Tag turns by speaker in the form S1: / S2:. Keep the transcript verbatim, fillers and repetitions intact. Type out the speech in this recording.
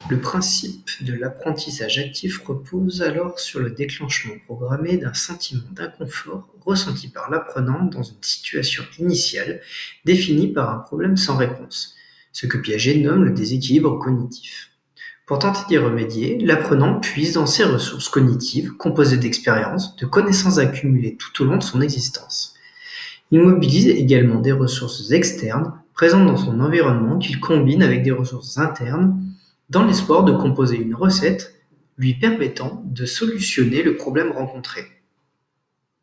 S1: Le principe de l'apprentissage actif repose alors sur le déclenchement programmé d'un sentiment d'inconfort ressenti par l'apprenant dans une situation initiale définie par un problème sans réponse, ce que Piaget nomme le déséquilibre cognitif. Pour tenter d'y remédier, l'apprenant puise dans ses ressources cognitives composées d'expériences, de connaissances accumulées tout au long de son existence. Il mobilise également des ressources externes présentes dans son environnement qu'il combine avec des ressources internes dans l'espoir de composer une recette lui permettant de solutionner le problème rencontré.